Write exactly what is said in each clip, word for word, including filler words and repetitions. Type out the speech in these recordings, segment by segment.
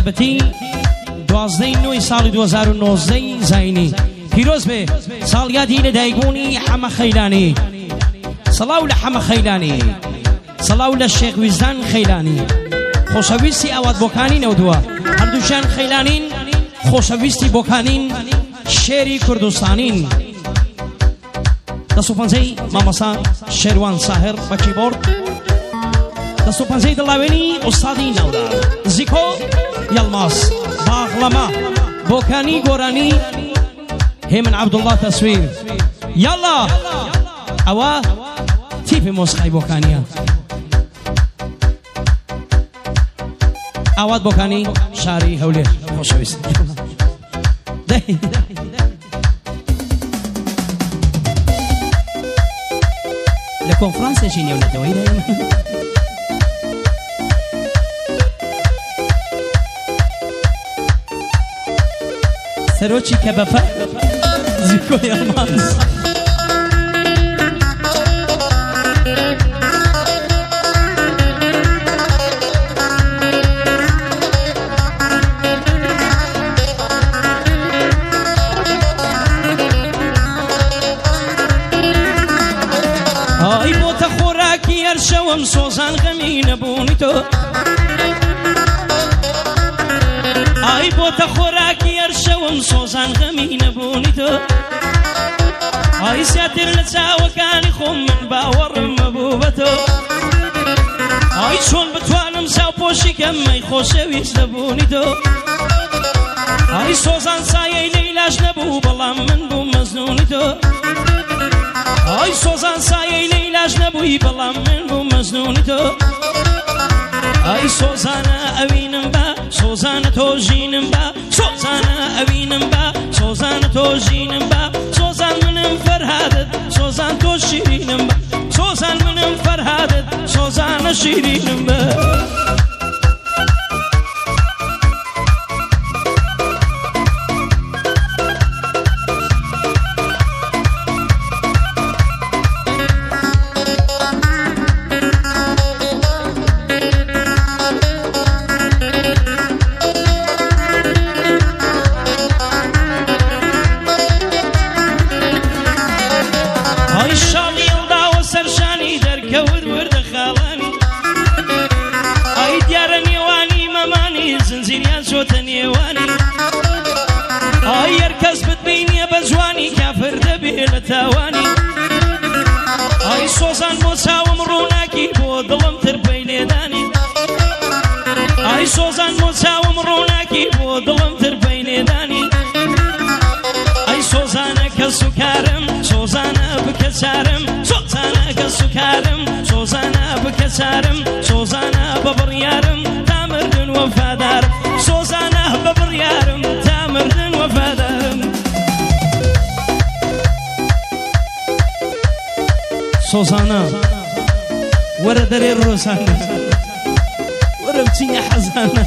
بەتایبەتی دوازدەی نۆی ساڵی دوو هەزار و نۆزدەی زاینی پیرۆز بێ ساڵیادی لەدایکبوونی حەمە خەیلانی سەڵاو لە حەمە خەیلانی سەڵاو لە شێخ ویزدان خەیلانی خۆشەویستی ئاوات بۆکانی نەودووە هەردووشیان خەیلانین خۆشەویستی بۆکانین شێری کوردستانین دەست و پەنجەی مامەسا شێروان ساهر بە کیبۆرد دەست و پەنجەی دڵاوێنی ئوستادی ناودار زیکۆ یەڵماس باغڵەمە بۆکانی گۆرانی هێمن عەبدوڵڵا تەسویر یاڵا ئەوە تیپی مۆسیقای بۆکانیە ئاوات بۆکانی شاری هەولێر خۆشەویست لە کۆنفرانسێکی نێونەتەوەی دایم سەرۆکی کەبەفە زیکۆ یەڵماس شەوم سۆزان غەمی نەبوونی تۆ ئای بۆتە خۆراکی هەر شەوم سۆزان غەمی نەبوونی تۆ ئای زیاتر لە چاوەکانی خۆم من باوەڕم مەبوو بە تۆ ئای چۆن بتوانم چاوپۆشی کەم مەی خۆشەویست نەبوونی تۆ ئای سۆزان سایەی لەیلاش نەبوو بەڵام من بوو مەزنوونی تۆ ئای سۆزان سایەی لەیلاش نەبووی بەڵام من بوو مەزنوونی تۆ ئای سۆزانە ئەوینم بە سۆزانە تۆ ژینم بە سۆزانە ئەوینم بە سۆزانە تۆ ژینم بە سۆزان منم فەرهادت سۆزان تۆ شیرینم بە سۆزان منم فەرهادت سۆزانە شیرینم بە ئای سۆزان بۆ چاوم ڕووناکی بۆ دڵم ترپەی لێدانی ئای سۆزان بۆ چاوم ڕووناکی بۆ دڵم ترپەی لێدانی ئای سۆزانە کە سوکارم سۆزانە بکە چارم سۆزانە کە سوکارم سۆزانە بکە چارم سۆزانە بە بڕیارم تا مردن وەفادارم سۆزانە بە بڕیارم تا مردن وەفادارم سۆزانە وەرە دەرێ ڕۆزانە وەرە بچینە حەزانە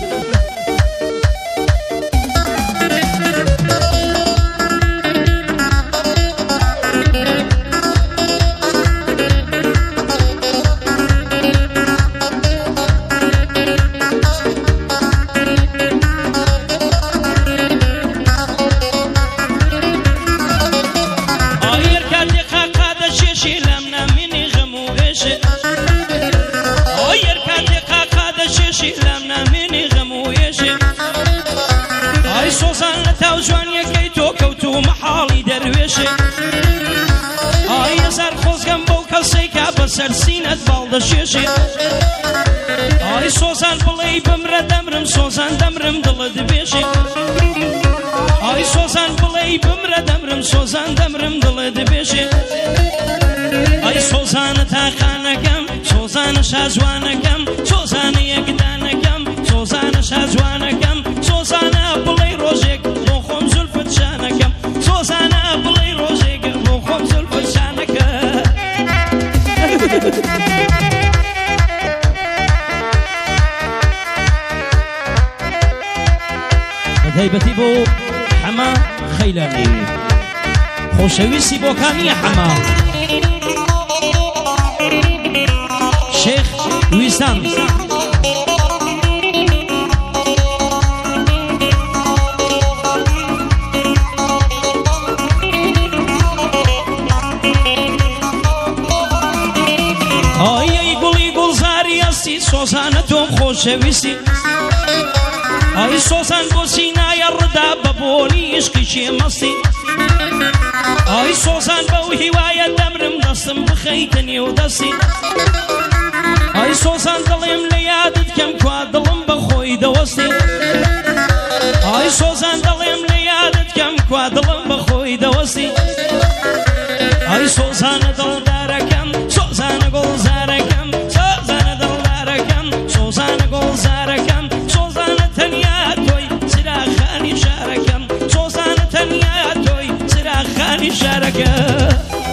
سەرسینەت باڵدەشێشێ ئای سۆزان بڵێ بمرە دەمرم سۆزان دەمرم دڵت بێشێ ئای سۆزان بڵێ بمرە دەمرم سۆزان دەمرم دڵت بێشێ ئای سۆزانە تاقانەکەم سۆزانە شازوانەکەم سۆزانە یەکدانەکەم سۆزانە شازوانەکەم سۆزانە بڵێ ڕۆژێک بۆ خۆم زولفت شانەکەم سۆزانە بڵێ ڕۆژێک بۆ خۆم زولفت شانەکەم بەتایبەتی بۆ حەمە خەیلانی خۆشەویستی بۆکانیە حەمە شێخ ویزدان سۆزانە تۆم خۆشەویستی ئای سۆزان بۆ سینایە ڕدا بە بۆنی عشقی شێمەستی ئای سۆزان بەو هیوایە دەمرم دەستم بخەیتە نێو دەستی ئای سۆزان دڵێم لە یادت کەم کوا دڵم بە خۆی دەوەستی ئای سۆزان دڵێم لە یادت کەم کوا دڵم بە خۆی دەوەستی ئای سۆزانە دڵدارەکەم سۆزانە گوڵزارەکەم سۆزانە دڵدارەکەم سۆزانە گوڵزارەکەم سۆزانە تەنیا تۆی چراغانی شارەکەم سۆزانە تەنیا تۆی چراغانی شارەکەم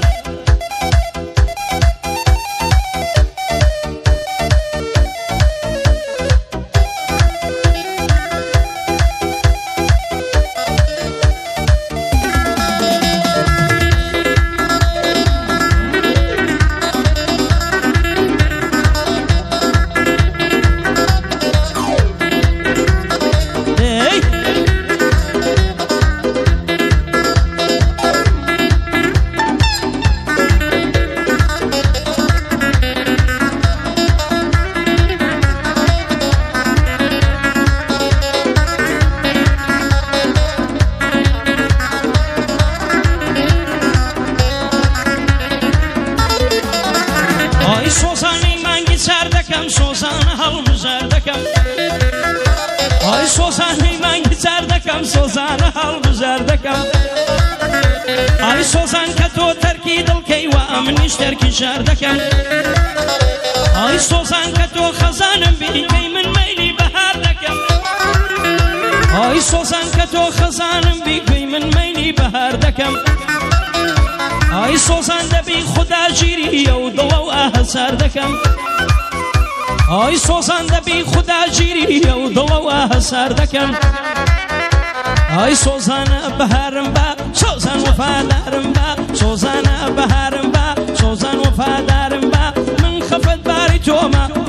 سۆزانە هەڵبژار دەکەم ئای سۆزانەی مانگی چار دەکەم سۆزانە هەڵبژار دەکەم ئای سۆزان کە تۆ تەرکی دڵکەی وە ئەمنیش تەرکی شار دەکەم ئای سۆزان کە تۆ خەزانم بیکەی من مەیلی بەهار دەکەم ئای سۆزان کە تۆ خەزانم بیکەی من مەیلی بەهار دەکەم ئای سۆزان دەبی خودا گیریە و دڵە و ئاهەسار دەکەم ئای سۆزان دەبی خودا گیریە و دڵە و ئاهەسار دەکەم ئای سۆزانە بەهارم بە سۆزان وەفادارم بە سۆزانە بەهارم بە سۆزان وەفادارم بە من خەفەت باری تۆمە